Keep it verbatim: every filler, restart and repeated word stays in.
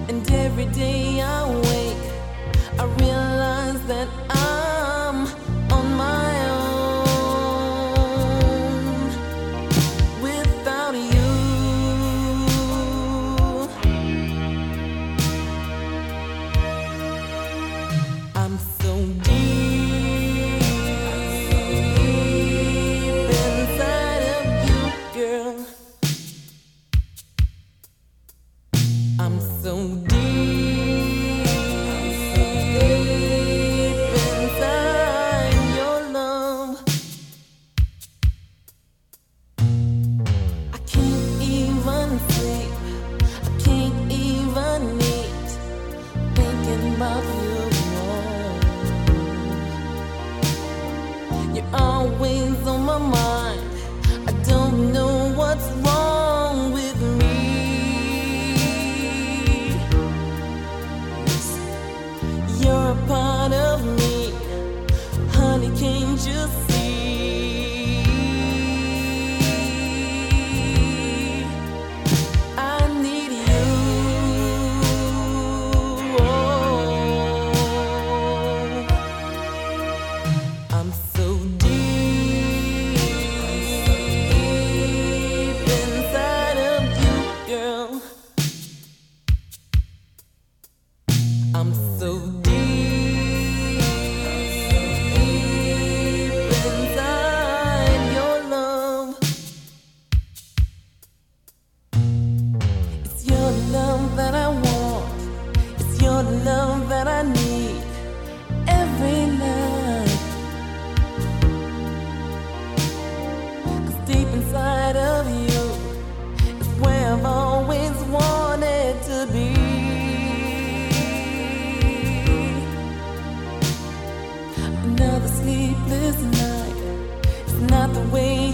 And every day I wake, I realize that I'm on my own without you. I'm so deep inside of you, girl. I'm so deep inside your love. I can't even sleep, I can't even eat, thinking about you. You're always on my mind. I don't know what's wrong with me. You're a part of me, honey, can't you see? I need you. Oh, I'm so deep inside of you, girl. I'm so deep inside your love. It's your love that I want, it's your love that I need every night. 'Cause deep inside of you is where I've always wanted to be. Another sleepless night, it's not the way